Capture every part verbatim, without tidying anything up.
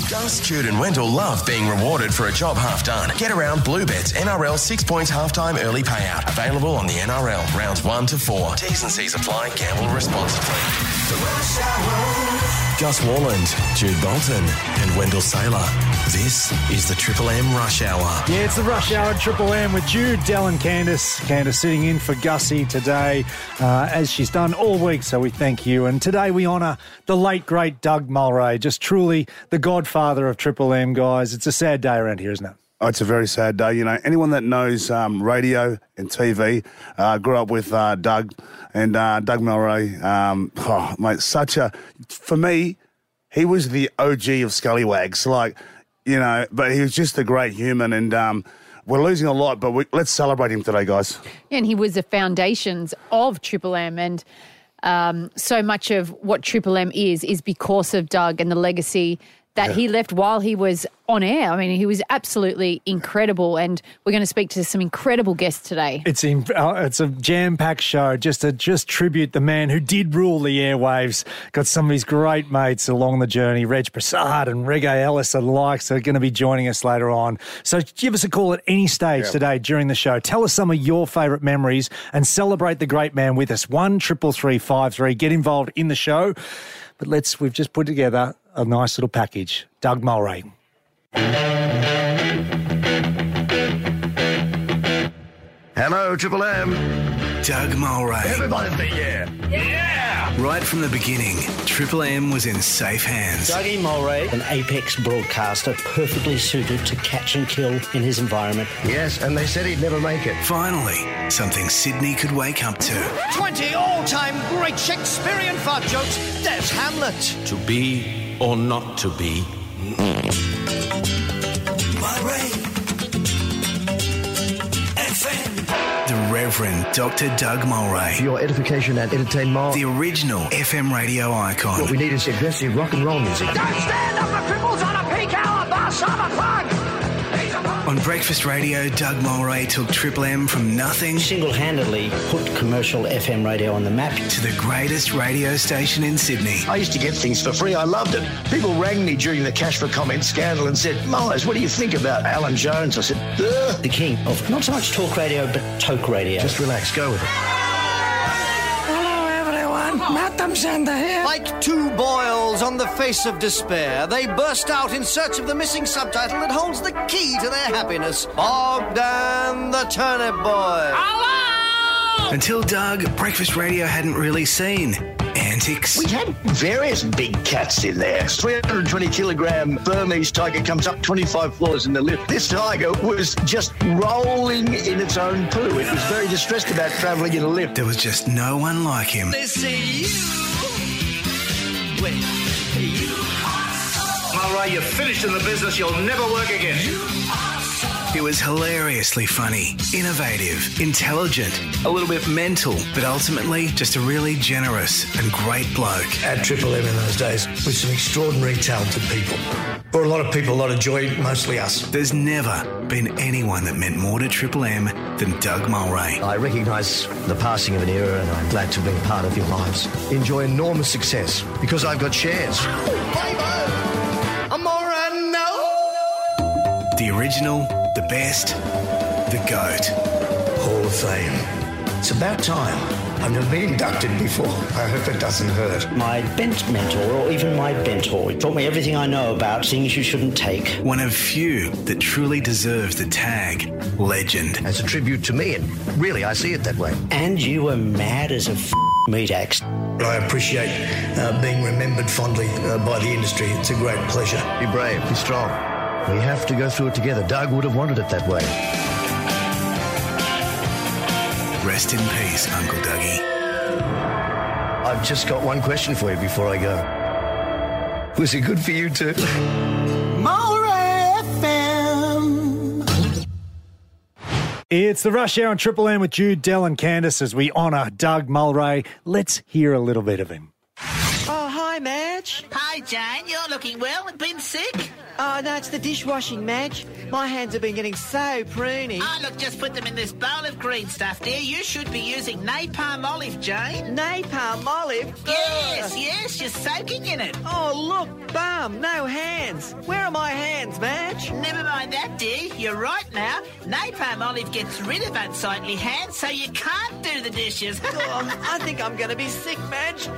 Gus, Jude and Wendell love being rewarded for a job half done. Get around Bluebet's N R L six points halftime early payout. Available on the N R L rounds one to four. T's and C's apply. Gamble responsibly. The Rush Hour. Gus Warland, Jude Bolton and Wendell Saylor. This is the Triple M Rush Hour. Yeah, it's the Rush Hour Triple M with Jude, Del and Candice. Candice sitting in for Gussie today, uh, as she's done all week, so we thank you. And today we honour the late, great Doug Mulray, just truly the godfather of Triple M, guys. It's a sad day around here, isn't it? Oh, it's a very sad day. You know, anyone that knows um, radio and T V uh, grew up with uh, Doug and uh, Doug Mulray. Um, oh, mate, such a... For me, he was the O G of scallywags. Like, you know, but he was just a great human, and um, we're losing a lot, but we, let's celebrate him today, guys. And he was the foundations of Triple M, and um, so much of what Triple M is is because of Doug and the legacy that yeah. he left while he was on air. I mean, he was absolutely incredible, and we're going to speak to some incredible guests today. It's in, uh, it's a jam-packed show, just to just tribute the man who did rule the airwaves. Got some of his great mates along the journey, Reg Prasad and Reggae Ellis and the likes, are going to be joining us later on. So give us a call at any stage yeah. today during the show. Tell us some of your favourite memories and celebrate the great man with us. one triple three five three. Get involved in the show. But let's, we've just put together a nice little package. Doug Mulray. Hello, Triple M. Doug Mulray. Everybody say yeah. Yeah! Right from the beginning, Triple M was in safe hands. Dougie Mulray, an apex broadcaster, perfectly suited to catch and kill in his environment. Yes, and they said he'd never make it. Finally, something Sydney could wake up to. twenty all-time great Shakespearean fart jokes. There's Hamlet. To be or not to be. Mulray. F M. The Reverend Doctor Doug Mulray. For your edification and entertainment. The original F M radio icon. What we need is aggressive rock and roll music. Don't stand up for cripples on a peak hour bus. I'm a plug. On Breakfast Radio, Doug Mulray took Triple M from nothing. Single-handedly put commercial F M radio on the map. To the greatest radio station in Sydney. I used to get things for free. I loved it. People rang me during the Cash for Comment scandal and said, Mulrays, what do you think about Alan Jones? I said, ugh. The king of not so much talk radio, but toke radio. Just relax. Go with it. Hello, everyone. Matt Sander here. Like two boils on the face of despair, they burst out in search of the missing subtitle that holds the key to their happiness. Bogdan the Turnip Boy. Hello! Until Doug, Breakfast Radio hadn't really seen antics. We had various big cats in there. three hundred twenty kilogram Burmese tiger comes up twenty-five floors in the lift. This tiger was just rolling in its own poo. It was very distressed about travelling in a lift. There was just no one like him. They say you... Wait, you... Mulray, you're finished in the business. You'll never work again. He was hilariously funny, innovative, intelligent, a little bit mental, but ultimately just a really generous and great bloke. At Triple M in those days, with some extraordinary talented people. Brought a lot of people a lot of joy, mostly us. There's never been anyone that meant more to Triple M than Doug Mulray. I recognise the passing of an era, and I'm glad to be part of your lives. Enjoy enormous success, because I've got shares. I'm all right now. The original, the best, the GOAT. Hall of Fame. It's about time. I've never been inducted before. I hope it doesn't hurt. My bent mentor, or even my bentor, taught me everything I know about things you shouldn't take. One of few that truly deserves the tag legend. As a tribute to me, and really, I see it that way. And you were mad as a f*** meat axe. I appreciate uh, being remembered fondly uh, by the industry. It's a great pleasure. Be brave, be strong. We have to go through it together. Doug would have wanted it that way. Rest in peace, Uncle Dougie. I've just got one question for you before I go. Was it good for you too? Mulray F M. It's the Rush Hour on Triple M with Jude, Del and Candice as we honour Doug Mulray. Let's hear a little bit of him. Oh, hi, Madge. Hi, Jane. You're looking well and been sick. Oh, no, it's the dishwashing, Madge. My hands have been getting so pruny. Oh, look, just put them in this bowl of green stuff, dear. You should be using napalm olive, Jane. Napalm olive? Yes, Ugh. yes, you're soaking in it. Oh, look, bum, no hands. Where are my hands, Madge? Never mind that, dear. You're right now. Napalm olive gets rid of unsightly hands, so you can't do the dishes. Oh, I think I'm going to be sick, Madge.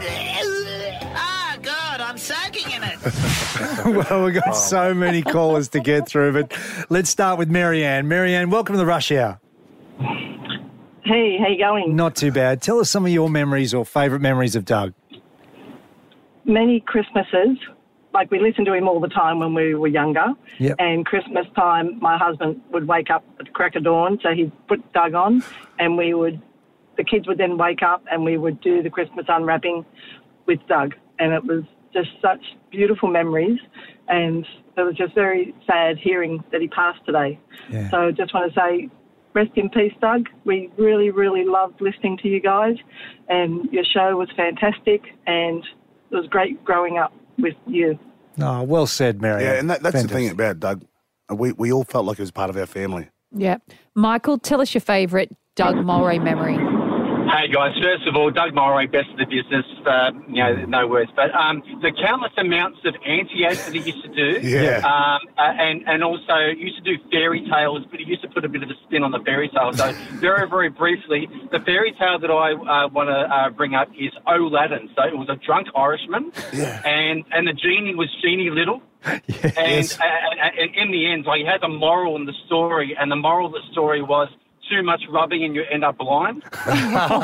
Ah, oh, God, I'm soaking in it. Well, we've got so many callers to get through, but let's start with Marianne. Marianne, welcome to the Rush Hour. Hey, how you going? Not too bad. Tell us some of your memories or favourite memories of Doug. Many Christmases. Like, we listened to him all the time when we were younger. Yep. And Christmas time, my husband would wake up at the crack of dawn, so he'd put Doug on, and we would, the kids would then wake up and we would do the Christmas unwrapping with Doug. And it was just such beautiful memories, and it was just very sad hearing that he passed today. Yeah. So I just want to say, rest in peace, Doug. We really, really loved listening to you guys, and your show was fantastic, and it was great growing up with you. Oh, well said, Marianne. Yeah, and that, that's Fantastic. the thing about Doug. We we all felt like he was part of our family. Yeah. Michael, tell us your favourite Doug Mulray memory. Hey guys, first of all, Doug Mulray, best of the business, uh, you know, no words, but um, the countless amounts of anti-ads that he used to do, Yeah. um, uh, and, and also used to do fairy tales, but he used to put a bit of a spin on the fairy tale. So very, very briefly, the fairy tale that I uh, want to uh, bring up is Aladdin. So it was a drunk Irishman, Yeah. and, and the genie was Genie Little. Yes. And, uh, and in the end, like, he had a moral in the story, and the moral of the story was, too much rubbing and you end up blind. and,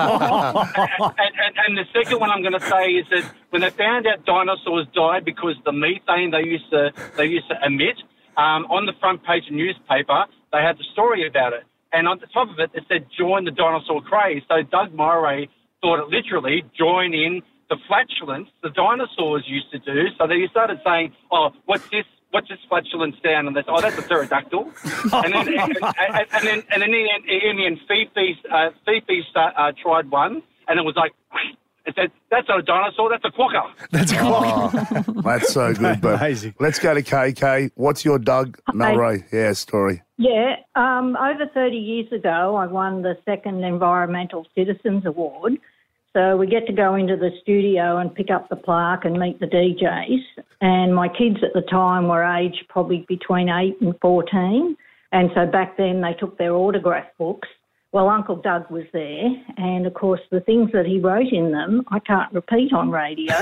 and, and the second one I'm going to say is that when they found out dinosaurs died because the methane they used to they used to emit, um, on the front page of the newspaper they had the story about it, and on the top of it it said "Join the dinosaur craze." So Doug Mulray thought it literally join in the flatulence the dinosaurs used to do. So they started saying, "Oh, what's this? What's this flatulence down?" And they said, "Oh, that's a pterodactyl." and then, and, and, and then, and then in the end, in the end Fifi, uh, Fifi uh, tried one, and it was like, it said, "That's not a dinosaur, that's a quokka." That's a quokka. Oh, that's so good. But Amazing. Let's go to K K. What's your Doug Mulray yeah, story? Yeah, um, over thirty years ago, I won the second Environmental Citizens Award. So we get to go into the studio and pick up the plaque and meet the D Js. And my kids at the time were aged probably between eight and fourteen. And so back then they took their autograph books. Well, Uncle Doug was there. And, of course, the things that he wrote in them, I can't repeat on radio.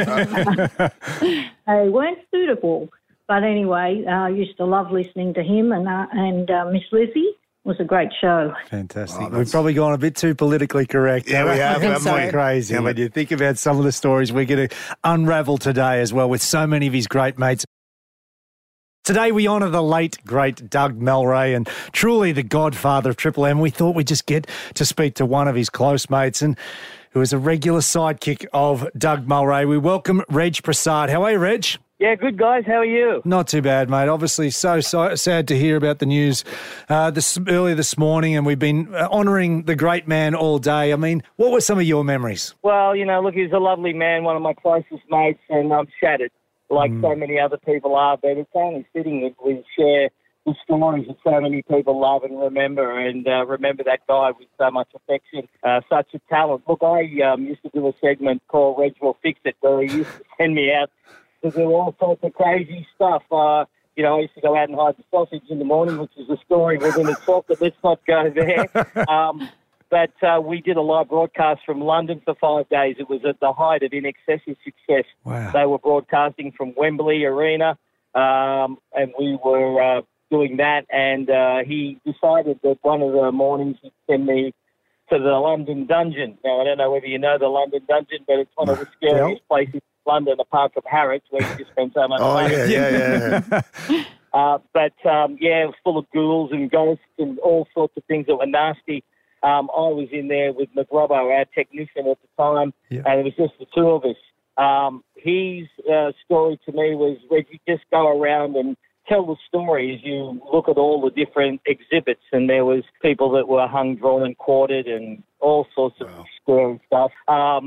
They weren't suitable. But anyway, I used to love listening to him and, uh, and uh, Miss Lizzie. It was a great show. Fantastic. Oh, We've probably gone a bit too politically correct. Yeah, we have, It's haven't so we? crazy Yeah, when but- you think about some of the stories we're going to unravel today as well with so many of his great mates. Today we honour the late, great Doug Mulray, and truly the godfather of Triple M. We thought we'd just get to speak to one of his close mates and who is a regular sidekick of Doug Mulray. We welcome Reg Prasad. How are you, Reg? Yeah, good, guys. How are you? Not too bad, mate. Obviously, so, so sad to hear about the news uh, this early this morning, and we've been uh, honouring the great man all day. I mean, what were some of your memories? Well, you know, look, he's a lovely man, one of my closest mates, and I'm shattered, like Mm. so many other people are, but it's only fitting that we share the stories that so many people love and remember, and uh, remember that guy with so much affection, uh, such a talent. Look, I um, used to do a segment called Reg Will Fix It, where he used to send me out to do all sorts of crazy stuff. Uh, you know, I used to go out and hide the sausage in the morning, which is a story within itself, but let's not go there. Um, but uh, we did a live broadcast from London for five days. It was at the height of In Excess's success. Wow. They were broadcasting from Wembley Arena, um, and we were uh, doing that. And uh, he decided that one of the mornings he'd send me to the London Dungeon. Now, I don't know whether you know the London Dungeon, but it's one of the scariest places in London, apart from Harrods, where you just spend so much Oh, money. yeah, yeah, yeah. Uh, but, um, yeah, it was full of ghouls and ghosts and all sorts of things that were nasty. Um, I was in there with McRobbo, our technician at the time, Yeah. and it was just the two of us. Um, his uh, story to me was, Reggie, just go around and tell the story as you look at all the different exhibits, and there was people that were hung, drawn and quartered and all sorts of Wow. scary stuff. Um,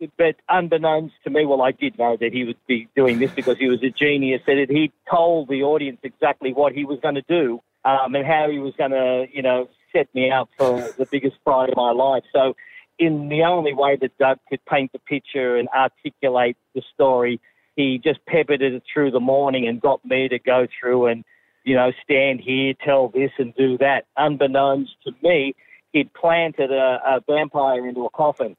but unbeknownst to me, well, I did know that he would be doing this because he was a genius, that he told the audience exactly what he was going to do um, and how he was going to, you know, set me up for the biggest pride of my life. So in the only way that Doug could paint the picture and articulate the story, he just peppered it through the morning and got me to go through and, you know, stand here, tell this and do that. Unbeknownst to me, he'd planted a, a vampire into a coffin.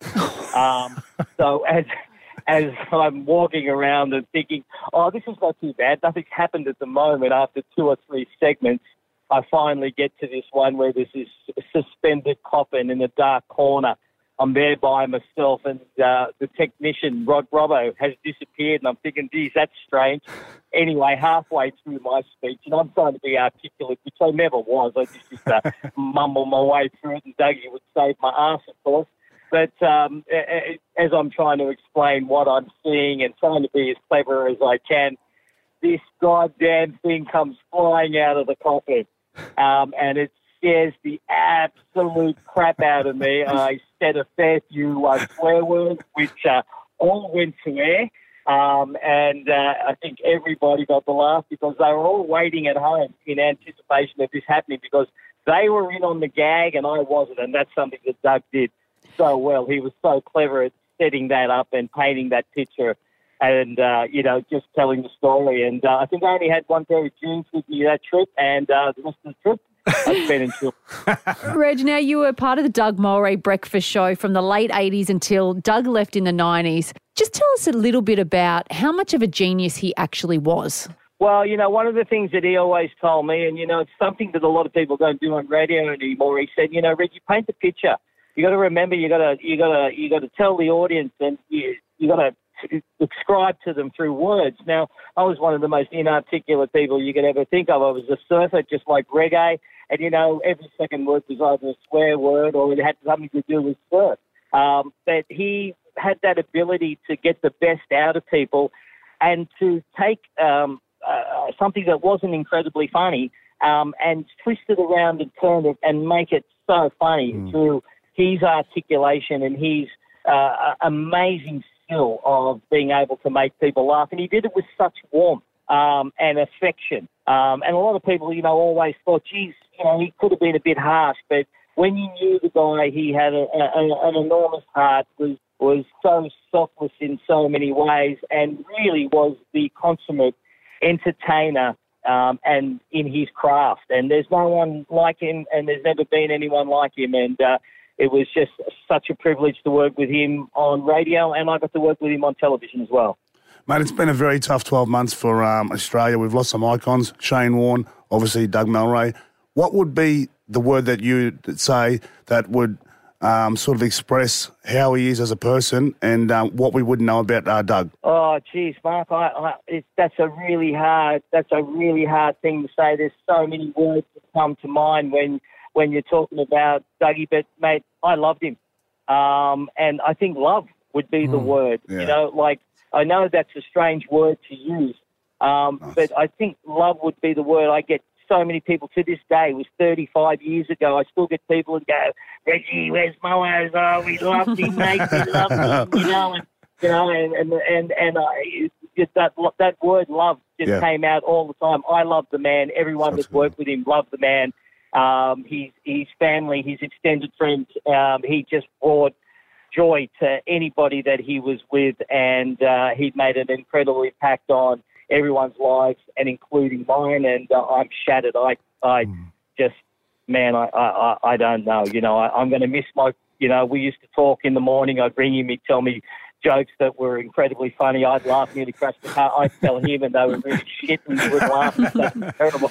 Um, so as as I'm walking around and thinking, oh, this is not too bad, nothing's happened at the moment, after two or three segments, I finally get to this one where there's this suspended coffin in a dark corner. I'm there by myself, and uh, the technician, Rod Robbo, has disappeared, and I'm thinking, geez, that's strange. Anyway, halfway through my speech, and I'm trying to be articulate, which I never was. I just used to mumble my way through it, and Dougie would save my ass, of course. But um, as I'm trying to explain what I'm seeing and trying to be as clever as I can, this goddamn thing comes flying out of the coffin, um, and it scares the absolute crap out of me. I said a fair few uh, swear words, which uh, all went to air. Um, and uh, I think everybody got the laugh because they were all waiting at home in anticipation of this happening because they were in on the gag and I wasn't, and that's something that Doug did so well. He was so clever at setting that up and painting that picture and, uh, you know, just telling the story. And uh, I think I only had one pair of jeans with me that trip, and uh, the rest of the trip, I've been in chill. Reg, now you were part of the Doug Mulray breakfast show from the late eighties until Doug left in the nineties. Just tell us a little bit about how much of a genius he actually was. Well, you know, one of the things that he always told me, and, you know, it's something that a lot of people don't do on radio anymore, he said, you know, Reg, you paint the picture. You got to remember, you got to, you got to, you got to tell the audience, and you, you got to describe to them through words. Now, I was one of the most inarticulate people you could ever think of. I was a surfer, just like reggae, and, you know, every second word was either a swear word or it had something to do with surf. Um, but he had that ability to get the best out of people and to take um, uh, something that wasn't incredibly funny um, and twist it around and turn it and make it so funny mm. through his articulation and his uh, amazing skill of being able to make people laugh. And he did it with such warmth um, and affection. Um, and a lot of people, you know, always thought, geez, you know, he could have been a bit harsh. But when you knew the guy, he had a, a, an enormous heart, was was so selfless in so many ways, and really was the consummate entertainer um, and in his craft. And there's no one like him, and there's never been anyone like him. And uh, it was just such a privilege to work with him on radio, and I got to work with him on television as well. Mate, it's been a very tough twelve months for um, Australia. We've lost some icons, Shane Warne, obviously Doug Mulray. What would be the word that you say that would um, sort of express how he is as a person and um, what we wouldn't know about uh, Doug? Oh, geez, Mark, I, I, it's, that's a really hard. That's a really hard thing to say. There's so many words that come to mind when when you're talking about Dougie. But mate, I loved him, um, and I think love would be mm, the word. Yeah. You know, like I know that's a strange word to use, um, nice. but I think love would be the word. I get so many people to this day. It was thirty-five years ago. I still get people and go, Reggie, where's Moaz? Oh, we loved him, mate. We loved him, you know, and you know, and and and, and I, just that that word love just yeah. came out all the time. I love the man. Everyone that's worked with him loved the man. Um, his his family, his extended friends. Um, he just brought joy to anybody that he was with, and uh, he made an incredible impact on everyone's lives, and including mine. And uh, I'm shattered. I, I mm. just, man, I, I, I don't know. You know, I, I'm going to miss my. You know, we used to talk in the morning. I'd ring him. He'd tell me jokes that were incredibly funny. I'd laugh, nearly crash the car. I'd tell him, and they were really shit, and he would laugh. That's incredible.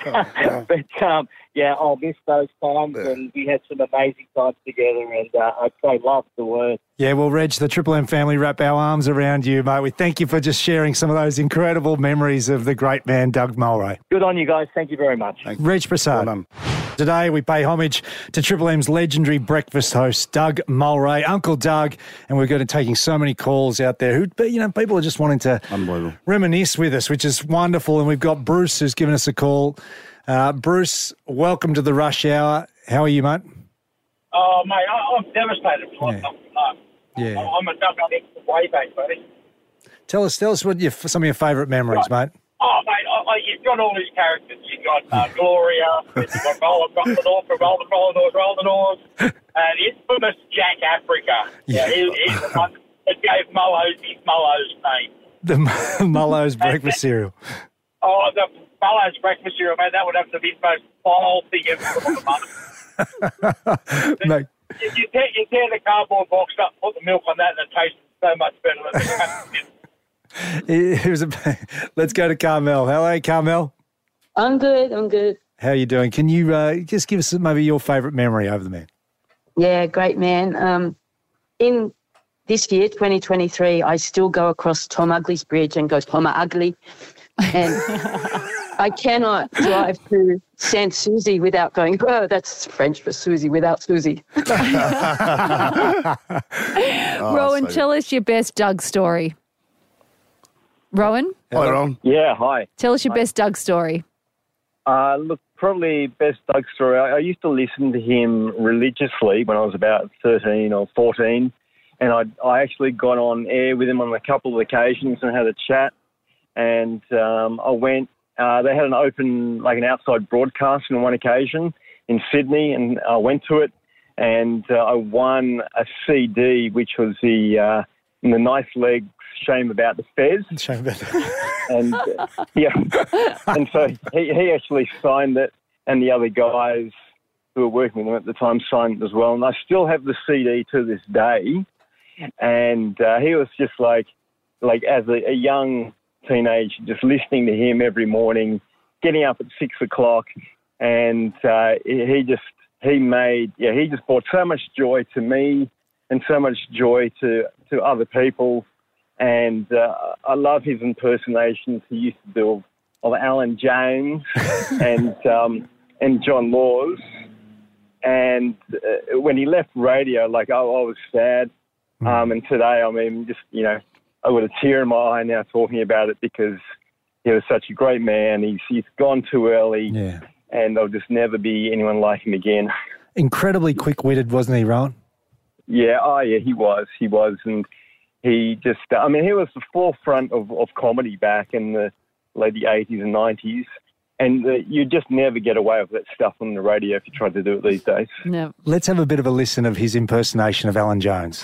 but um, yeah, I'll miss those times, and we had some amazing times together, and uh, I'd say love the word. Yeah, well, Reg, the Triple M family wrap our arms around you, mate. We thank you for just sharing some of those incredible memories of the great man, Doug Mulray. Good on you guys. Thank you very much. Thank Reg Prasad. Well Today, we pay homage to Triple M's legendary breakfast host, Doug Mulray, Uncle Doug, and we're going to be taking so many calls out there who, you know, people are just wanting to reminisce with us, which is wonderful. And we've got Bruce who's given us a call. Uh, Bruce, welcome to the Rush Hour. How are you, mate? Oh, mate, I, I'm devastated for what's up tonight. Yeah. I'm a Doug Nut way back, buddy. Tell us, tell us what your, some of your favourite memories, mate. Oh, mate, I, I, you've got all these characters. You've got uh, Gloria, you've got Roller Roller from Roller Roller Roller Doors, and infamous Jack Africa. Yeah, he, he's the one that gave Mullows his Mullows name. The Mullows breakfast cereal. Oh, the Mullows breakfast cereal, mate, that would have to be the most vile thing ever for the month. Mate. You, you, tear, you tear the cardboard box up, put the milk on that, and it tastes so much better than the It was a, let's go to Carmel. Hello, Carmel. I'm good. I'm good. How are you doing? Can you uh, just give us maybe your favourite memory over the man? Yeah, great man. Um, in this year, twenty twenty-three, I still go across Tom Ugly's bridge and go, Tom Ugly. And I cannot drive to Saint Susie without going, oh, that's French for Susie without Susie. oh, Rowan, so tell us your best Doug story. Rowan? Hi, Rowan. Yeah, hi. Tell us your hi. best Doug story. Uh, look, probably best Doug story. I, I used to listen to him religiously when I was about thirteen or fourteen, and I I actually got on air with him on a couple of occasions and had a chat. And um, I went, uh, they had an open, like an outside broadcast on one occasion in Sydney, and I went to it, and uh, I won a C D, which was the uh, the Nice Legs Shame About the Fez. Shame About the And, uh, yeah, and so he, he actually signed it, and the other guys who were working with him at the time signed it as well. And I still have the C D to this day. And uh, he was just like, like as a, a young teenager, just listening to him every morning, getting up at six o'clock, and uh, he just he made yeah he just brought so much joy to me and so much joy to to other people. And uh, I love his impersonations he used to do of, of Alan Jones and um, and John Laws. And uh, when he left radio, like I, I was sad. Um, and today, I mean, just you know, I got a tear in my eye now talking about it because he was such a great man. He's he's gone too early, yeah. and there'll just never be anyone like him again. Incredibly quick-witted, wasn't he, Rowan? Yeah, oh yeah, he was, he was, and he just, I mean, he was the forefront of, of comedy back in the late eighties and nineties, and uh, you just never get away with that stuff on the radio if you try to do it these days. No. Let's have a bit of a listen of his impersonation of Alan Jones.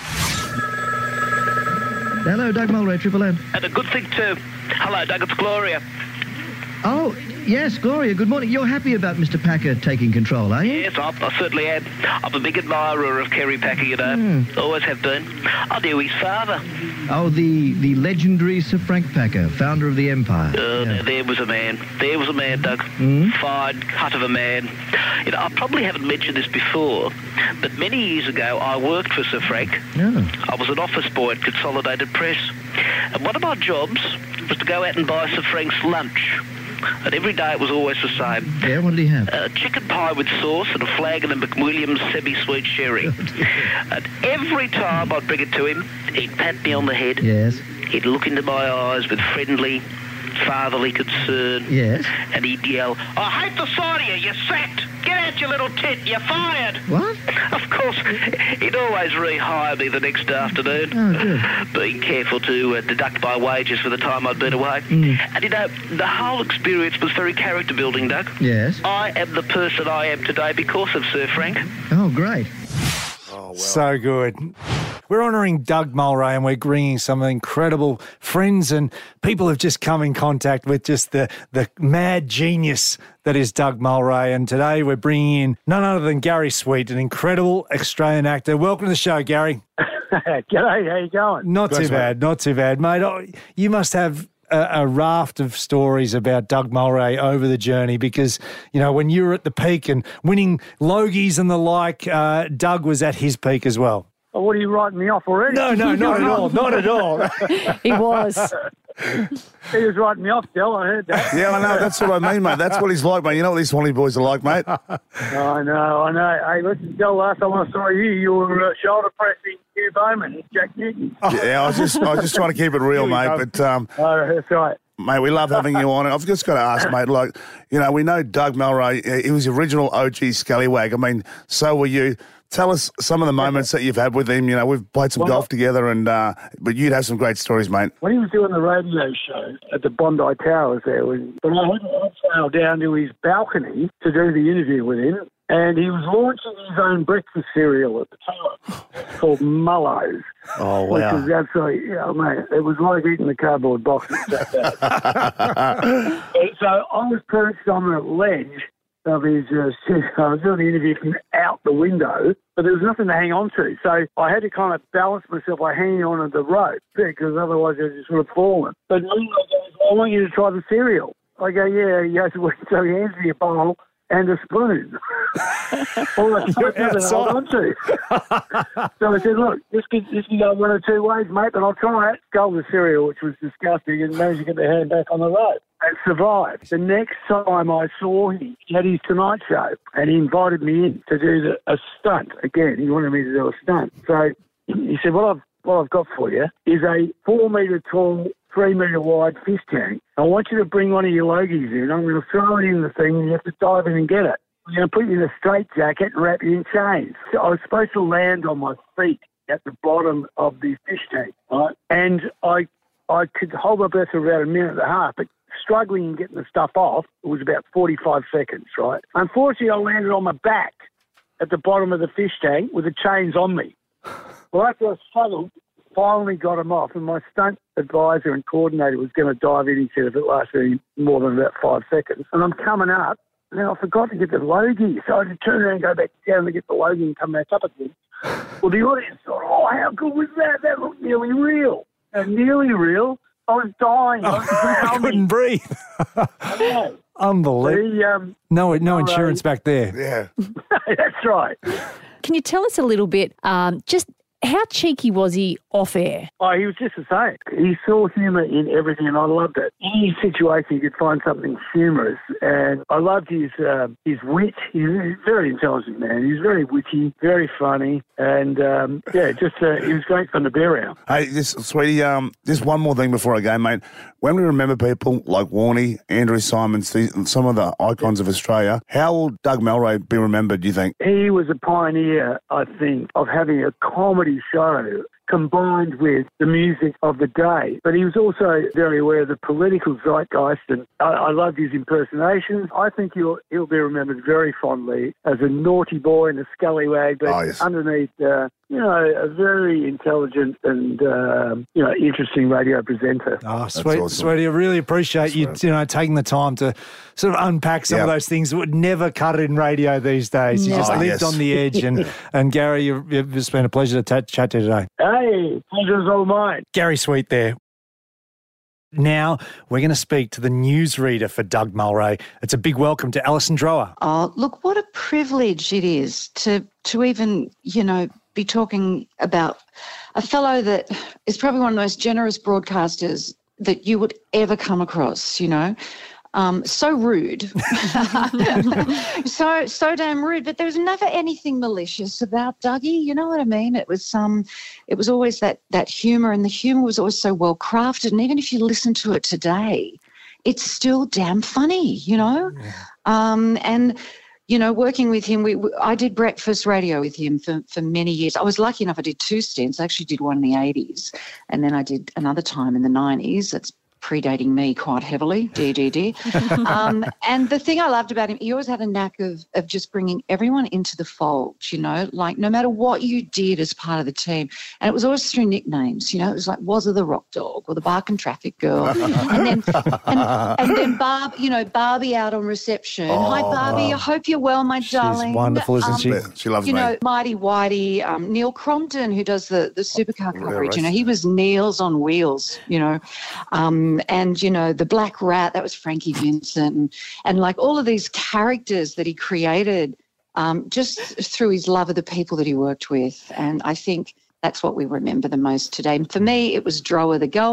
Hello, Doug Mulray, Triple M. And a good thing too. Hello, Doug, it's Gloria. Oh, yes, Gloria, good morning. You're happy about Mister Packer taking control, are you? Yes, I, I certainly am. I'm a big admirer of Kerry Packer, you know. Mm. Always have been. I knew his father. Oh, the, the legendary Sir Frank Packer, founder of the Empire. Uh, yeah. There was a man. There was a man, Doug. Mm. Fine cut of a man. You know, I probably haven't mentioned this before, but many years ago I worked for Sir Frank. Oh. I was an office boy at Consolidated Press. And one of my jobs was to go out and buy Sir Frank's lunch. And every day it was always the same. Yeah, what did he have? Uh, chicken pie with sauce and a flagon of McWilliams semi-sweet sherry. Oh, and every time I'd bring it to him, he'd pat me on the head. Yes. He'd look into my eyes with friendly, fatherly concern. Yes. And he'd yell, I hate the sight of you, you're sacked. Get out, you little tit, you're fired. What? Of course, he'd always rehire me the next afternoon. Oh, good. Being careful to uh, deduct my wages for the time I'd been away. Mm. And, you know, the whole experience was very character building, Doug. Yes. I am the person I am today because of Sir Frank. Oh, great. Oh, wow. So good. We're honouring Doug Mulray, and we're bringing some incredible friends and people who've just come in contact with just the, the mad genius that is Doug Mulray. And today we're bringing in none other than Gary Sweet, an incredible Australian actor. Welcome to the show, Gary. G'day, how you going? Not Great, too bad, mate. not too bad, mate. Oh, you must have a, a raft of stories about Doug Mulray over the journey because, you know, when you were at the peak and winning Logies and the like, uh, Doug was at his peak as well. Oh, what are you writing me off already? No, no, not at all, not at all. He was. He was writing me off, Del, I heard that. Yeah, I know. That's what I mean, mate. That's what he's like, mate. You know what these Swanee boys are like, mate? I know, I know. Hey, listen, Del, last time I saw you, you were uh, shoulder pressing Hugh Bowman, Jack Newton. Yeah, I was just I was just trying to keep it real, mate. But um, Oh, that's right. mate, we love having you on. I've just got to ask, mate, like, you know, we know Doug Mulray, he was the original O G scallywag. I mean, so were you. Tell us some of the moments that you've had with him. You know, we've played some Well, golf together, and uh, but you'd have some great stories, mate. When he was doing the radio show at the Bondi Towers there, when, when I had to sail down to his balcony to do the interview with him, and he was launching his own breakfast cereal at the time called Mullows. Oh, Which wow. was absolutely, yeah, mate, it was like eating the cardboard box. So I was perched on the ledge of his, uh, I was doing the interview from out the window, but there was nothing to hang on to. So I had to kind of balance myself by hanging on to the rope because otherwise I just would have fallen. But he goes, I want you to try the cereal. I go, yeah. He goes, so he hands me a bowl and a spoon. All right, so nothing to hold on to. So I said, look, this could, this can go one or two ways, mate, but I'll try it. Gulped the cereal, which was disgusting, and managed to get the hand back on the rope and survived. The next time I saw him, he had his Tonight Show, and he invited me in to do the, a stunt. Again, he wanted me to do a stunt. So he said, what I've, what I've got for you is a four-metre tall, three metre wide fish tank. I want you to bring one of your logies in. I'm going to throw it in the thing and you have to dive in and get it. I'm going to put you in a straitjacket and wrap you in chains. So I was supposed to land on my feet at the bottom of the fish tank, right? And I I could hold my breath for about a minute and a half, but struggling in getting the stuff off, it was about forty-five seconds, right? Unfortunately, I landed on my back at the bottom of the fish tank with the chains on me. Well, after I struggled, finally got him off, and my stunt advisor and coordinator was going to dive in, he said, if it lasted any more than about five seconds. And I'm coming up, and then I forgot to get the logie, so I had to turn around and go back down to get the logie and come back up again. Well, the audience thought, oh, how good was that? That looked nearly real. And nearly real, I was dying. I was I couldn't breathe. drowning. Unbelievable. The, um, No, no all insurance right. back there. Yeah. That's right. Can you tell us a little bit, um, just how cheeky was he off air? Oh, he was just the same. He saw humour in everything, and I loved it. Any situation, you could find something humorous, and I loved his uh, his wit. He's a very intelligent man. He's very witty, very funny, and um, yeah, just uh, he was great fun to be around. Hey, this, sweetie, um, just one more thing before I go, mate. When we remember people like Warnie, Andrew Simons, these, some of the icons of Australia, how will Doug Melray be remembered, do you think? He was a pioneer, I think, of having a comedy show combined with the music of the day. But he was also very aware of the political zeitgeist, and I, I loved his impersonations. I think he'll, he'll be remembered very fondly as a naughty boy and a scallywag, but Oh, yes. underneath, uh, you know, a very intelligent and, um, you know, interesting radio presenter. Oh, sweet, sweetie, I really appreciate you, you know, taking the time to sort of unpack some Yeah. of those things that would never cut it in radio these days. You just Never. lived Oh, yes. on the edge. And, and Gary, you've, it's been a pleasure to t- chat to you today. Hey, pleasure's all mine. Gary Sweet there. Now we're going to speak to the newsreader for Doug Mulray. It's a big welcome to Alison Drower. Oh, look, what a privilege it is to to even, you know, be talking about a fellow that is probably one of the most generous broadcasters that you would ever come across, you know. Um, so rude. so so damn rude. But there was never anything malicious about Dougie, you know what I mean? It was um it was always that that humour, and the humour was always so well crafted. And even if you listen to it today, it's still damn funny, you know? Yeah. Um and you know, working with him, we, we I did breakfast radio with him for, for many years. I was lucky enough, I did two stints. I actually did one in the eighties, and then I did another time in the nineties. That's predating me quite heavily, dear, dear, dear. um, and the thing I loved about him, he always had a knack of of just bringing everyone into the fold, you know, like no matter what you did as part of the team. And it was always through nicknames, you know, it was like Wazza the Rock Dog or the Barking Traffic Girl. and then and, and then Barb, you know, Barbie out on reception. Oh, Hi, Barbie, wow. I hope you're well, my darling. She's wonderful, isn't Um, she? She loves you me. know, Mighty Whitey, um, Neil Crompton, who does the, the supercar coverage, you know, right. he was Neil's on wheels, you know. Um, and, you know, the Black Rat, that was Frankie Vincent. And, and like all of these characters that he created um, just through his love of the people that he worked with. And I think that's what we remember the most today. And for me, it was Drower the Goer.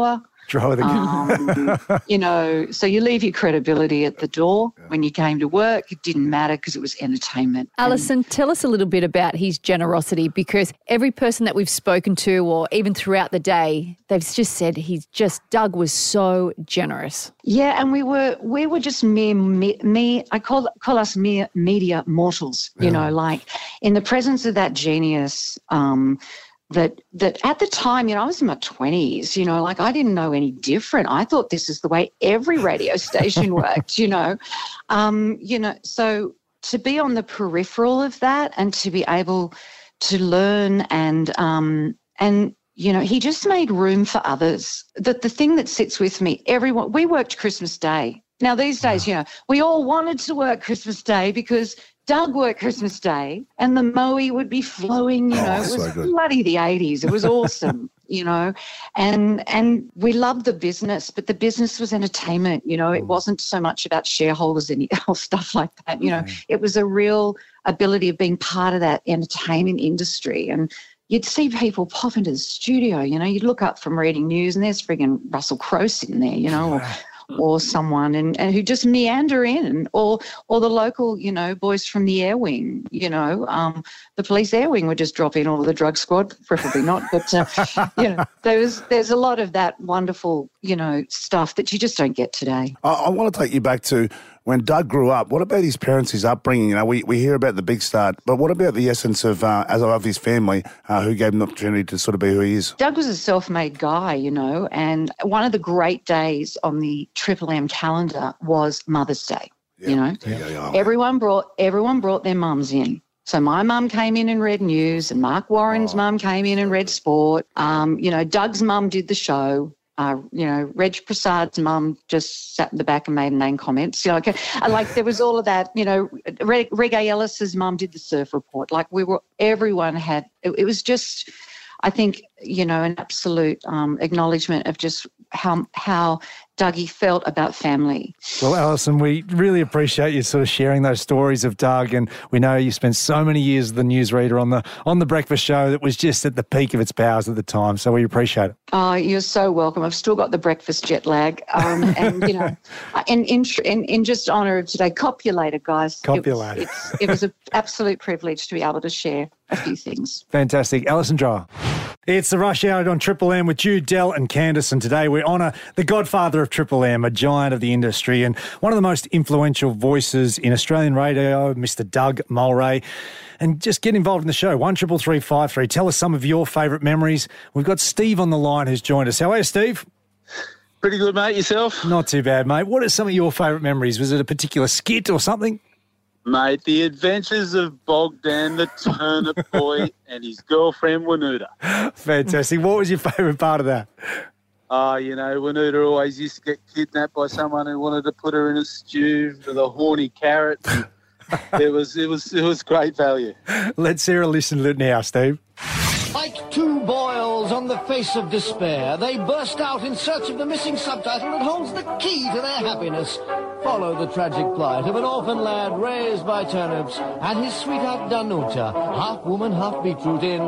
Draw the um, you know, so you leave your credibility at the door when you came to work. It didn't matter because it was entertainment. Alison, tell us a little bit about his generosity, because every person that we've spoken to, or even throughout the day, they've just said he's just, Doug was so generous. Yeah, and we were we were just mere me, me I call call us mere media mortals, you yeah. know, like in the presence of that genius. Um, That that at the time, you know, I was in my twenties, you know, like I didn't know any different. I thought this is the way every radio station worked, you know. Um, you know, so to be on the peripheral of that and to be able to learn and, um, and you know, he just made room for others. The, the thing that sits with me, everyone, we worked Christmas Day. Now, these days, you know, we all wanted to work Christmas Day because Doug worked Christmas Day and the moe would be flowing, you know, oh, it was so bloody the eighties. It was awesome, you know, and and we loved the business, but the business was entertainment, you know, it wasn't so much about shareholders and stuff like that, you know, mm. It was a real ability of being part of that entertainment industry. And you'd see people pop into the studio, you know, you'd look up from reading news and there's frigging Russell Crowe sitting there, you know, or, or someone and, and who just meander in, or or the local, you know, boys from the air wing, you know, um, the police air wing would just drop in, or the drug squad, preferably not. But, uh, you know, there's, there's a lot of that wonderful, you know, stuff that you just don't get today. I, I want to take you back to when Doug grew up. What about his parents, his upbringing? You know, we, we hear about the big start, but what about the essence of, uh, as of his family, uh, who gave him the opportunity to sort of be who he is? Doug was a self-made guy, you know, and one of the great days on the Triple M calendar was Mother's Day, yeah. you know. Yeah, yeah. Everyone brought everyone brought their mums in. So my mum came in and read news, and Mark Warren's oh. mum came in and read sport. Um, you know, Doug's mum did the show. Uh, you know, Reg Prasad's mum just sat in the back and made inane comments. You know, like, like there was all of that. You know, Reg, Reggae Ellis's mum did the surf report. Like we were, everyone had. It, it was just, I think, you know, an absolute um, acknowledgement of just how how Dougie felt about family. Well, Alison, we really appreciate you sort of sharing those stories of Doug, and we know you spent so many years as the newsreader on the on the breakfast show that was just at the peak of its powers at the time. So we appreciate it. Oh, you're so welcome. I've still got the breakfast jet lag, um, and you know, in in in, in just honour of today, copulator, guys. Copulator. It was, it was an absolute privilege to be able to share a few things. Fantastic, Alison Dreyer. It's the Rush Hour on Triple M with Jude, Dell and Candice, and today we honour the godfather of Triple M, a giant of the industry and one of the most influential voices in Australian radio, Mister Doug Mulray. And just get involved in the show, one triple three five three. Tell us some of your favourite memories. We've got Steve on the line who's joined us. How are you, Steve? Pretty good, mate. Yourself? Not too bad, mate. What are some of your favourite memories? Was it a particular skit or something? Mate, the adventures of Bogdan the Turnip Boy and his girlfriend, Wanuta. Fantastic. What was your favourite part of that? Oh, you know, Wanuta always used to get kidnapped by someone who wanted to put her in a stew with a horny carrot. it was it was, it was great value. Let's hear a listen to it now, Steve. Like two boils on the face of despair, they burst out in search of the missing subtitle that holds the key to their happiness. Follow the tragic plight of an orphan lad raised by turnips and his sweetheart Danuta, half woman, half beetroot, in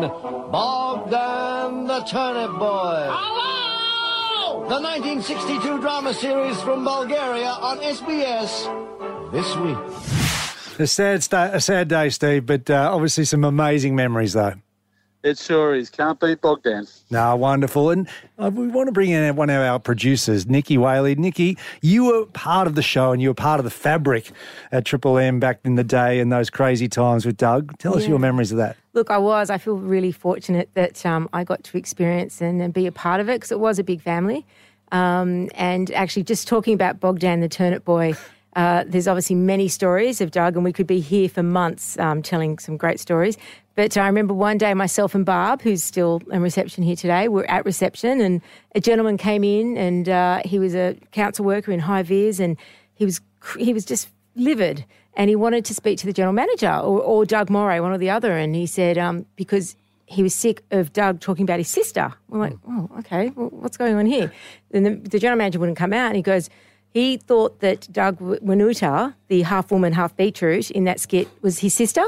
Bogdan the Turnip Boy. Hello! The nineteen sixty-two drama series from Bulgaria on S B S this week. A sad, st- a sad day, Steve, but uh, obviously some amazing memories, though. It sure is. Can't beat Bogdan. No, wonderful. And uh, we want to bring in one of our producers, Nikki Whaley. Nikki, you were part of the show and you were part of the fabric at Triple M back in the day and those crazy times with Doug. Tell us yeah. your memories of that. Look, I was. I feel really fortunate that um, I got to experience and, and be a part of it because it was a big family. Um, and actually just talking about Bogdan the Turnip Boy, Uh, there's obviously many stories of Doug, and we could be here for months um, telling some great stories. But I remember one day myself and Barb, who's still in reception here today, were at reception, and a gentleman came in, and uh, he was a council worker in high vis, and he was he was just livid, and he wanted to speak to the general manager or, or Doug Mulray, one or the other, and he said um, because he was sick of Doug talking about his sister. We're like, oh, okay, well, what's going on here? And the, the general manager wouldn't come out, and he goes, he thought that Doug Wanuta, the half woman, half beetroot in that skit, was his sister.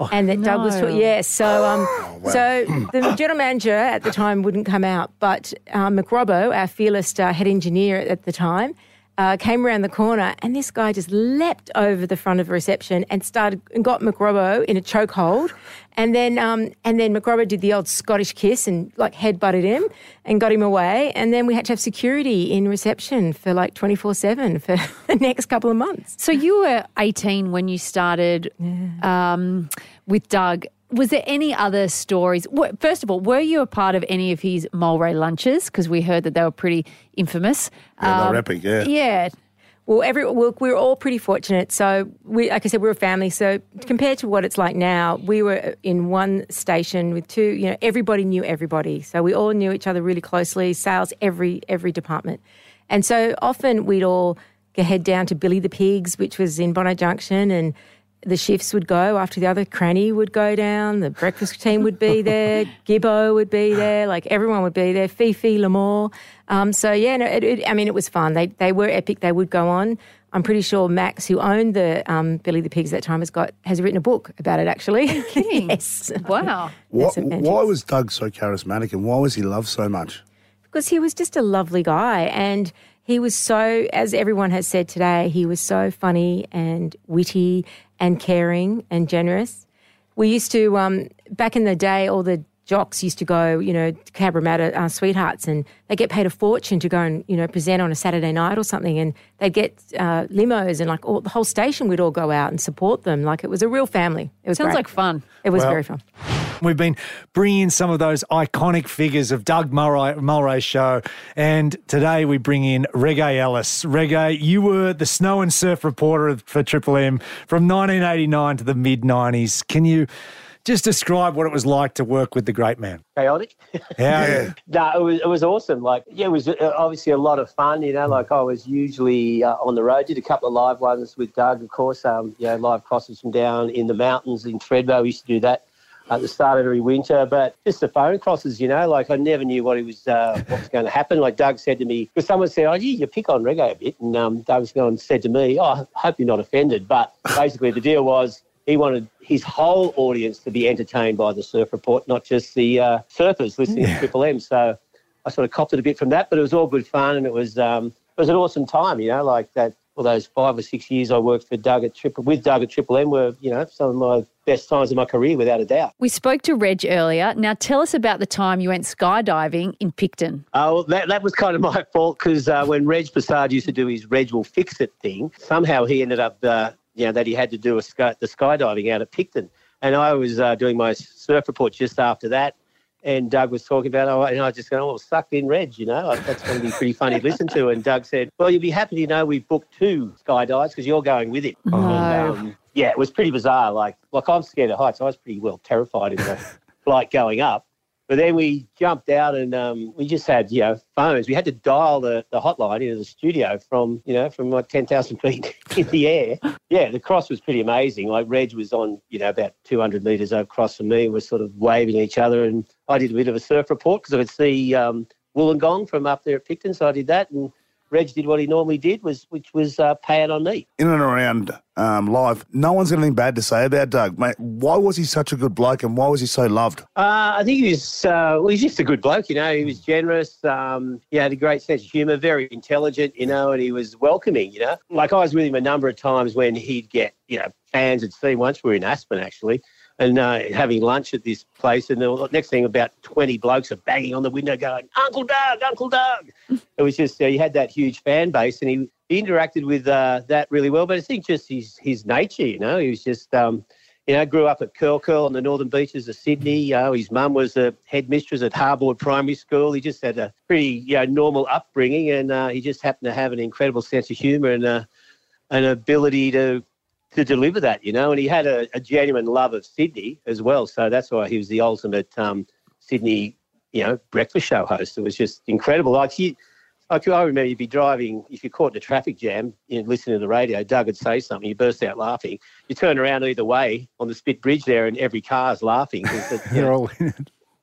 and that Doug was, no. yeah. So, um, wow. so the general manager at the time wouldn't come out, but uh, McRobbo, our fearless uh, head engineer at the time, uh, came around the corner, and this guy just leapt over the front of reception and started and got McRobbo in a chokehold, and then um, and then McRobbo did the old Scottish kiss and like headbutted him and got him away, and then we had to have security in reception for like twenty-four seven for the next couple of months. So you were eighteen when you started Yeah. um, with Doug. Was there any other stories? Wh- First of all, were you a part of any of his Mulray lunches? Because we heard that they were pretty infamous. Yeah, they're epic, yeah. Yeah. Well, every well, we were all pretty fortunate. So, we, like I said, we were a family. So, compared to what it's like now, we were in one station with two. You know, everybody knew everybody. So we all knew each other really closely. Sales, every every department, and so often we'd all go head down to Billy the Pigs, which was in Bondi Junction, and the shifts would go after the other. Cranny would go down. The breakfast team would be there. Gibbo would be there. Like everyone would be there. Fifi, Lamore. Um, so yeah, no, it, it, I mean, it was fun. They they were epic. They would go on. I'm pretty sure Max, who owned the um, Billy the Pigs at that time, has got has written a book about it. Actually, yes. Wow. What, why was Doug so charismatic, and why was he loved so much? Because he was just a lovely guy, and he was so, as everyone has said today, he was so funny and witty and caring and generous. We used to, um, back in the day, all the jocks used to go, you know, to Cabramatta uh, Sweethearts, and they get paid a fortune to go and, you know, present on a Saturday night or something, and they'd get uh, limos, and like all, the whole station would all go out and support them. Like it was a real family. It was Sounds great. like fun. It was Well, very fun. We've been bringing in some of those iconic figures of Doug Mulray, Mulray's show, and today we bring in Reggae Ellis. Reggae, you were the snow and surf reporter for Triple M from nineteen eighty-nine to the mid nineties. Can you just describe what it was like to work with the great man? Chaotic. Yeah. No, it was it was awesome. Like, yeah, it was uh, obviously a lot of fun. You know, like I was usually uh, on the road. Did a couple of live ones with Doug, of course. Um, you know, live crosses from down in the mountains in Thredbo. We used to do that at the start of every winter. But just the phone crosses, you know, like I never knew what he was uh, what was going to happen. Like Doug said to me, because someone said, "Oh, you, you pick on Reggae a bit," and um, Doug's gone and said to me, "Oh, I hope you're not offended." But basically, the deal was, he wanted his whole audience to be entertained by the Surf Report, not just the uh, surfers listening Yeah. to Triple M. So I sort of copped it a bit from that, but it was all good fun, and it was um, it was an awesome time, you know, like that. All those five or six years I worked for Doug at Triple with Doug at Triple M were, you know, some of my best times of my career, without a doubt. We spoke to Reg earlier. Now tell us about the time you went skydiving in Picton. Oh, well, that, that was kind of my fault because uh, when Reg Passard used to do his Reg Will Fix It thing, somehow he ended up, uh, you know, that he had to do a sky, the skydiving out at Picton. And I was uh, doing my surf report just after that, and Doug was talking about, oh, and I was just going, oh, sucked in Reg, you know, like, that's going to be pretty funny to listen to. And Doug said, well, you'll be happy to know we've booked two skydives because you're going with him. No. And, um, yeah, it was pretty bizarre. Like, like I'm scared of heights. I was pretty well terrified in the flight going up. But then we jumped out and um, we just had, you know, phones. We had to dial the, the hotline into the studio from, you know, from like ten thousand feet in the air. Yeah, the cross was pretty amazing. Like Reg was on, you know, about two hundred metres across from me. We're sort of waving at each other. And I did a bit of a surf report because I could see um, Wollongong from up there at Picton. So I did that. And Reg did what he normally did, was which was uh, pay it on me. In and around um, live, no one's got anything bad to say about Doug, mate. Why was he such a good bloke, and why was he so loved? Uh, I think he was, uh, well, he's just a good bloke, you know. He was generous. Um, he had a great sense of humour, very intelligent, you know, and he was welcoming, you know. Like I was with him a number of times when he'd get, you know, fans had seen. Once we were in Aspen, actually, and uh, having lunch at this place, and the next thing about twenty blokes are banging on the window going, Uncle Doug, Uncle Doug. It was just, uh, he had that huge fan base, and he, he interacted with uh, that really well. But I think just his his nature, you know, he was just, um, you know, grew up at Curl Curl on the northern beaches of Sydney. Uh, his mum was a headmistress at Harbord Primary School. He just had a pretty, you know, normal upbringing, and uh, he just happened to have an incredible sense of humour and uh, an ability to to deliver that, you know, and he had a, a genuine love of Sydney as well. So that's why he was the ultimate um, Sydney, you know, breakfast show host. It was just incredible. Like, he, like I remember you'd be driving, if you're caught in a traffic jam, you know, listening to the radio, Doug would say something, you burst out laughing. You turn around either way on the Spit Bridge there and every car's laughing. 'Cause it, you They're know, all in it.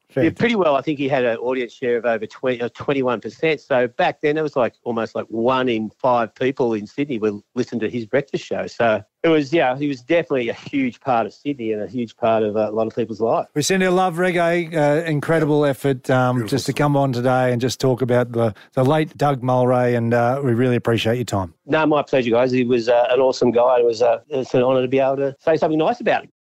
Yeah, pretty well. I think he had an audience share of over twenty, uh, twenty-one percent. So back then, it was like almost like one in five people in Sydney would listen to his breakfast show. So it was, yeah, he was definitely a huge part of Sydney and a huge part of uh, a lot of people's life. We send our love, Reggae. Uh, incredible effort um, just to come on today and just talk about the, the late Doug Mulray, and uh, we really appreciate your time. No, my pleasure, guys. He was uh, an awesome guy. It was uh, it's an honour to be able to say something nice about him.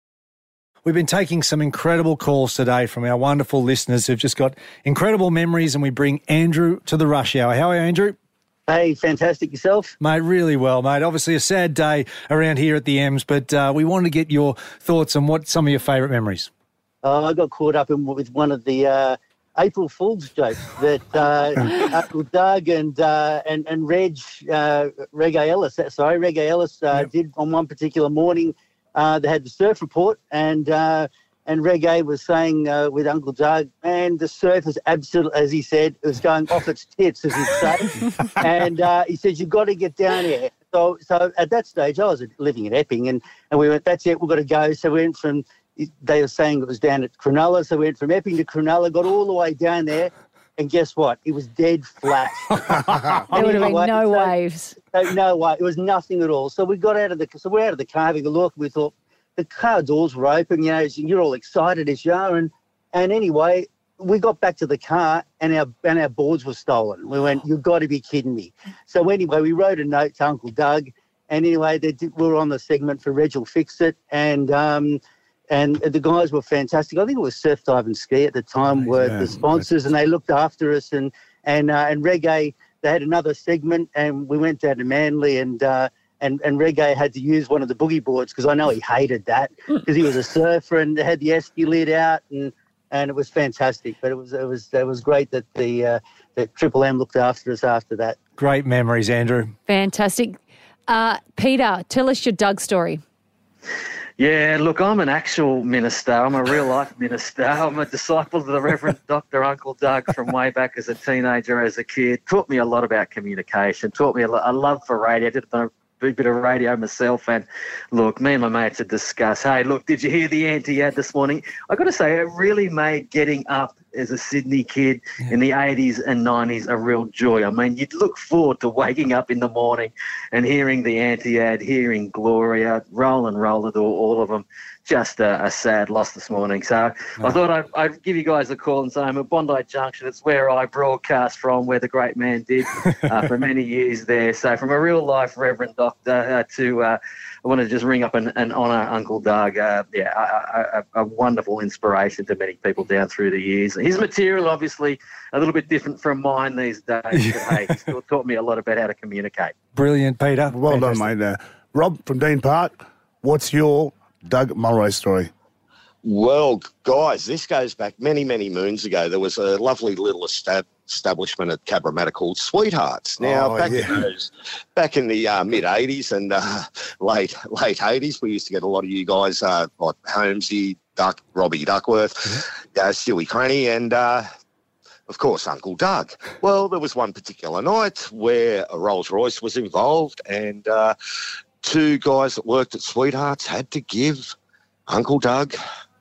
We've been taking some incredible calls today from our wonderful listeners who've just got incredible memories, and we bring Andrew to the rush hour. How are you, Andrew? Hey, fantastic. Yourself? Mate, really well, mate. Obviously a sad day around here at the M's, but uh, we wanted to get your thoughts on what some of your favourite memories. Uh, I got caught up in with one of the uh, April Fool's jokes that uh, Uncle Doug and uh, and and Reg, uh, Reggae Ellis, sorry, Reggae Ellis uh, yep. did on one particular morning. Uh, they had the surf report, and uh, and Reggae was saying uh, with Uncle Doug, and the surf is absolutely, as he said, it was going off its tits, as he'd say. and uh, he said, you've got to get down here. So so at that stage, I was living in Epping, and, and we went, that's it, we've got to go. So we went from, they were saying it was down at Cronulla, so we went from Epping to Cronulla, got all the way down there, and guess what? It was dead flat. There would have been no so, waves. So no way. It was nothing at all. So we got out of the, so we're out of the car having a look. We thought the car doors were open, you know, you're all excited as you are. And, and anyway, we got back to the car and our, and our boards were stolen. We went, you've got to be kidding me. So anyway, we wrote a note to Uncle Doug, and anyway, they did, we were on the segment for Reg will Fix It. And, um, And the guys were fantastic. I think it was Surf Dive and Ski at the time were yeah, the sponsors, and they looked after us. And and uh, and Reggae, they had another segment, and we went down to Manly, and uh, and and Reggae had to use one of the boogie boards because I know he hated that because he was a surfer, and they had the esky lid out, and and it was fantastic. But it was it was it was great that the uh, that Triple M looked after us after that. Great memories, Andrew. Fantastic. Uh, Peter, tell us your Doug story. Yeah, look, I'm an actual minister. I'm a real-life minister. I'm a disciple of the Reverend Doctor Uncle Doug from way back as a teenager, as a kid. Taught me a lot about communication, taught me a, lo- a love for radio. I did a bit of radio myself, and, look, me and my mates would discuss, hey, look, did you hear the anti-ad this morning? I got to say, it really made getting up as a Sydney kid yeah. in the eighties and nineties a real joy. I mean, you'd look forward to waking up in the morning and hearing the anti-ad, hearing Gloria, Roll and Roll it all, all of them. Just a, a sad loss this morning. So no. I thought I'd, I'd give you guys a call and say I'm at Bondi Junction. It's where I broadcast from, where the great man did uh, for many years there. So from a real-life Reverend Doctor uh, to... Uh, I want to just ring up and, and honour Uncle Doug. Uh, yeah, a, a, a wonderful inspiration to many people down through the years. His material, obviously, a little bit different from mine these days, but hey, he still taught me a lot about how to communicate. Brilliant, Peter. Well Fantastic. done, mate. Uh, Rob from Dean Park, what's your Doug Mulray story? Well, guys, this goes back many, many moons ago. There was a lovely little estab- establishment at Cabramatta called Sweethearts. Now, oh, back, yeah. in those, back in the uh, mid-eighties and uh, late late eighties, we used to get a lot of you guys, uh, like Holmesy, Duck, Robbie Duckworth, mm-hmm. uh, Stewie Craney, and, uh, of course, Uncle Doug. Well, there was one particular night where a Rolls-Royce was involved, and uh, two guys that worked at Sweethearts had to give Uncle Doug,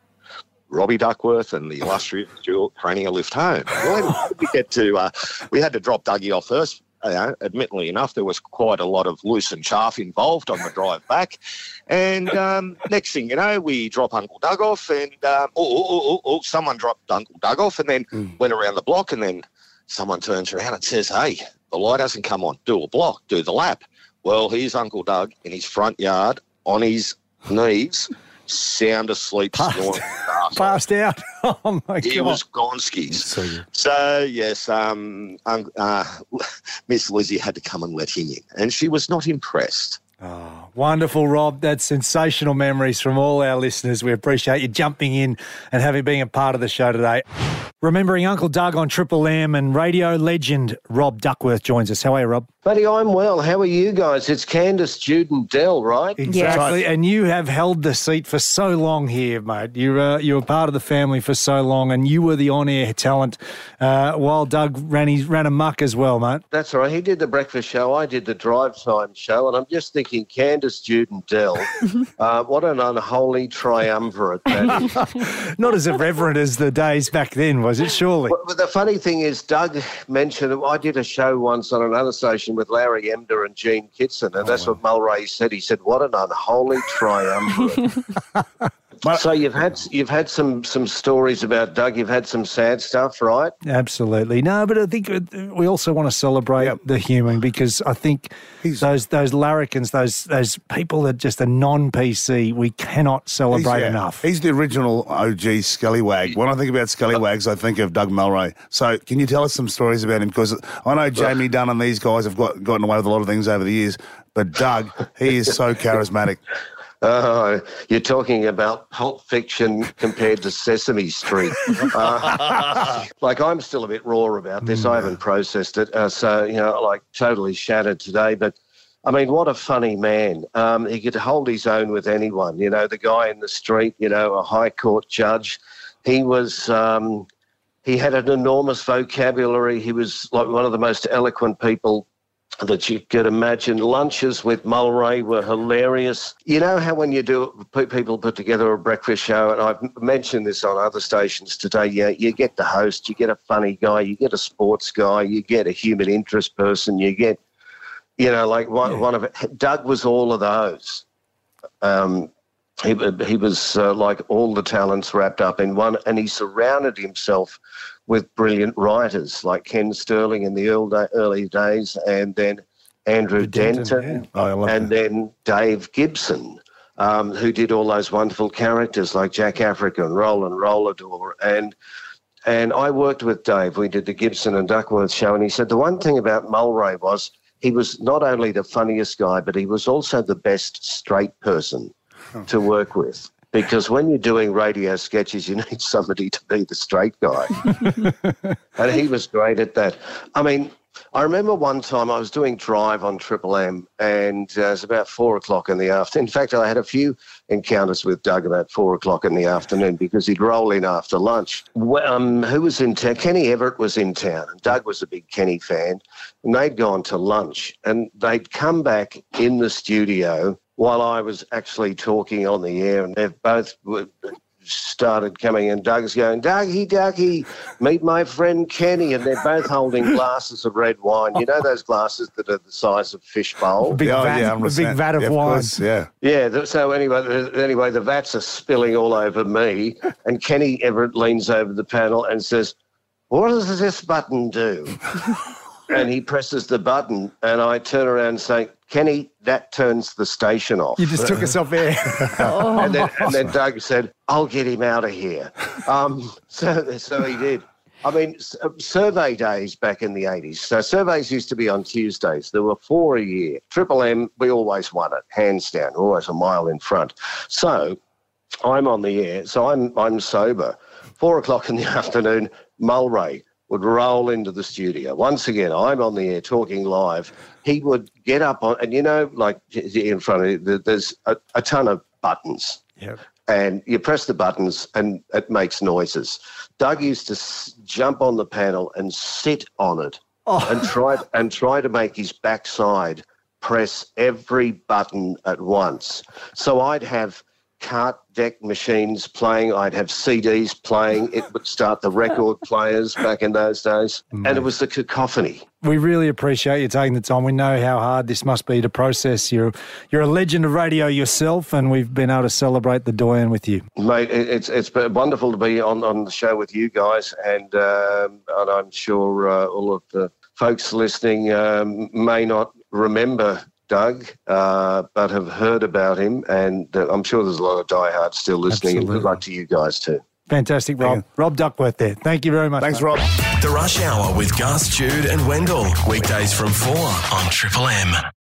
Robbie Duckworth and the illustrious Stuart Craney a lift home. Well, we get to, uh, we had to drop Dougie off first. You know, admittedly enough, there was quite a lot of loose and chaff involved on the drive back. And um, next thing you know, we drop Uncle Doug off, and um, oh, oh, oh, oh, someone dropped Uncle Doug off, and then mm. went around the block, and then someone turns around and says, hey, the light hasn't come on. Do a block, do the lap. Well, here's Uncle Doug in his front yard on his knees, sound asleep, snoring. Passed out. Oh, my he God. He was gonskis. So, so, yes, um, um, uh, Miss Lizzie had to come and let him in, and she was not impressed. Oh, wonderful, Rob. That's sensational memories from all our listeners. We appreciate you jumping in and having been a part of the show today. Remembering Uncle Doug on Triple M, and radio legend Rob Duckworth joins us. How are you, Rob? Buddy, I'm well. How are you guys? It's Candice Juden-Dell, right? Exactly, and you have held the seat for so long here, mate. You uh, you were part of the family for so long, and you were the on-air talent uh, while Doug ran his, ran amok as well, mate. That's right. He did the breakfast show. I did the drive time show, and I'm just thinking, Candice Juden-Dell, uh, what an unholy triumvirate that is. Not as irreverent as the days back then, was it? Surely. But, but the funny thing is, Doug mentioned, I did a show once on another station with Larry Emder and Gene Kitson, and oh, that's wow. what Mulray said. He said, "What an unholy triumvirate." So you've had you've had some some stories about Doug. You've had some sad stuff, right? Absolutely. No, but I think we also want to celebrate yep. the human, because I think he's, those those larrikins, those those people that just are non-P C, we cannot celebrate yeah, enough. He's the original O G Scallywag. When I think about Scallywags, I think of Doug Mulray. So can you tell us some stories about him? Because I know Jamie Dunn and these guys have got gotten away with a lot of things over the years, but Doug, he is so charismatic. Oh, you're talking about Pulp Fiction compared to Sesame Street. Uh, like, I'm still a bit raw about this. I haven't processed it. Uh, so, you know, like, totally shattered today. But, I mean, what a funny man. Um, he could hold his own with anyone. You know, the guy in the street, you know, a high court judge. He was... Um, he had an enormous vocabulary. He was, like, one of the most eloquent people that you could imagine. Lunches with Mulray were hilarious. You know how when you do, people put together a breakfast show, and I've mentioned this on other stations today, you, you get the host, you get a funny guy, you get a sports guy, you get a human interest person, you get, you know, like one, yeah. one of it. Doug was all of those. Um, he, he was uh, like all the talents wrapped up in one, and he surrounded himself with brilliant writers like Ken Sterling in the early, early days, and then Andrew Denton, Denton yeah. oh, and that. then Dave Gibson, um, who did all those wonderful characters like Jack Africa and Roland Rollador. And and I worked with Dave. We did the Gibson and Duckworth show, and he said the one thing about Mulray was he was not only the funniest guy, but he was also the best straight person huh. to work with. Because when you're doing radio sketches, you need somebody to be the straight guy. And he was great at that. I mean, I remember one time I was doing Drive on Triple M, and uh, it was about four o'clock in the afternoon. In fact, I had a few encounters with Doug about four o'clock in the afternoon because he'd roll in after lunch. Well, um, who was in town? Kenny Everett was in town, and Doug was a big Kenny fan, and they'd gone to lunch, and they'd come back in the studio while I was actually talking on the air, and they've both started coming, and Doug's going, Dougie, Dougie, meet my friend Kenny, and they're both holding glasses of red wine. You know those glasses that are the size of fish bowls? Big oh, vat, yeah, a big vat of yeah, wine. Of course, yeah. Yeah, so anyway, anyway, the vats are spilling all over me, and Kenny Everett leans over the panel and says, what does this button do? And he presses the button, and I turn around and say, Kenny, that turns the station off. You just took us off air. oh. and, then, and then Doug said, I'll get him out of here. Um, so, so he did. I mean, survey days back in the eighties. So surveys used to be on Tuesdays. There were four a year. Triple M, we always won it, hands down, always a mile in front. So I'm on the air. So I'm I'm sober. Four o'clock in the afternoon, Mulray would roll into the studio. Once again, I'm on the air talking live. He would get up on, and you know, like in front of you, there's a, a ton of buttons. Yep. And you press the buttons and it makes noises. Doug used to s- jump on the panel and sit on it oh. and try and try to make his backside press every button at once. So I'd have cart deck machines playing, I'd have C Ds playing, it would start the record players back in those days, mm. and it was the cacophony. We really appreciate you taking the time. We know how hard this must be to process. You're you're a legend of radio yourself, and we've been able to celebrate the doyen with you. Mate, it's it's been wonderful to be on, on the show with you guys, and, um, and I'm sure uh, all of the folks listening um, may not remember Doug, uh, but have heard about him, and uh, I'm sure there's a lot of diehards still listening. Absolutely. And good luck to you guys too. Fantastic, Rob. Rob Duckworth there. Thank you very much. Thanks, mate. Rob. The Rush Hour with Gus, Jude and Wendell. Weekdays from four on Triple M.